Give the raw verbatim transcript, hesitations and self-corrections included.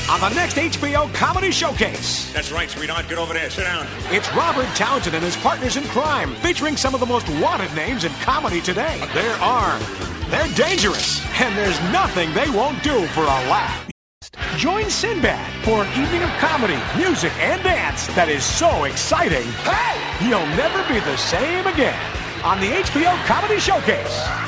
on the next H B O Comedy Showcase. That's right, sweetheart. Get over there. Sit down. It's Robert Townsend and his partners in crime, featuring some of the most wanted names in comedy today. They're armed, they're dangerous, and there's nothing they won't do for a laugh. Join Sinbad for an evening of comedy, music, and dance that is so exciting, hey, you'll never be the same again on the H B O Comedy Showcase.